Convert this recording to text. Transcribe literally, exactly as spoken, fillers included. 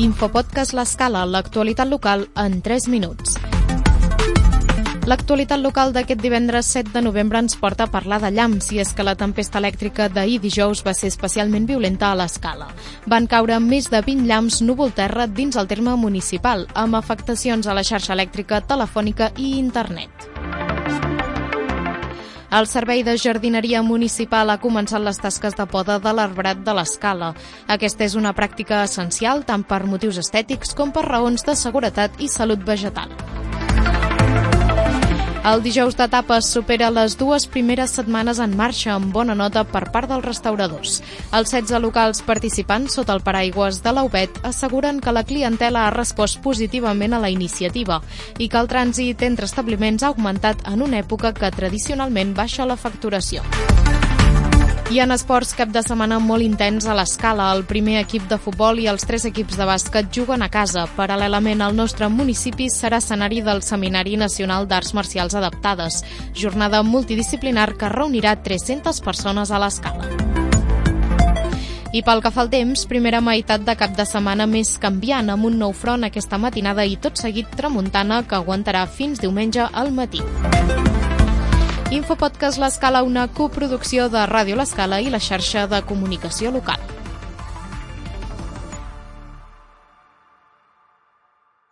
Infopodcast L'Escala, l'actualitat local en tres minuts. L'actualitat local d'aquest divendres set de novembre ens porta a parlar de llamps, i és que la tempesta elèctrica d'ahir dijous va ser especialment violenta a l'Escala. Van caure més de vint llamps núvol-terra dins el terme municipal, amb afectacions a la xarxa elèctrica, telefònica i internet. El Servei de Jardineria Municipal ha començat les tasques de poda de l'arbrat de l'Escala. Aquesta és una pràctica essencial tant per motius estètics com per raons de seguretat i salut vegetal. El dijous d'etapes supera les dues primeres setmanes en marxa amb bona nota per part dels restauradors. Els setze locals participants sota el paraigües de l'Aubet asseguren que la clientela ha respost positivament a la iniciativa i que el trànsit entre establiments ha augmentat en una època que tradicionalment baixa la facturació. I en esports, cap de setmana molt intens a l'Escala. El primer equip de futbol i els tres equips de bàsquet juguen a casa. Paral·lelament, el nostre municipi serà escenari del Seminari Nacional d'Arts Marcials Adaptades, jornada multidisciplinar que reunirà tres-centes persones a l'Escala. I pel que fa al temps, primera meitat de cap de setmana més canviant, amb un nou front aquesta matinada i tot seguit tramuntana que aguantarà fins diumenge al matí. Infopodcast L'Escala, una coproducció de Ràdio L'Escala i la xarxa de comunicació local.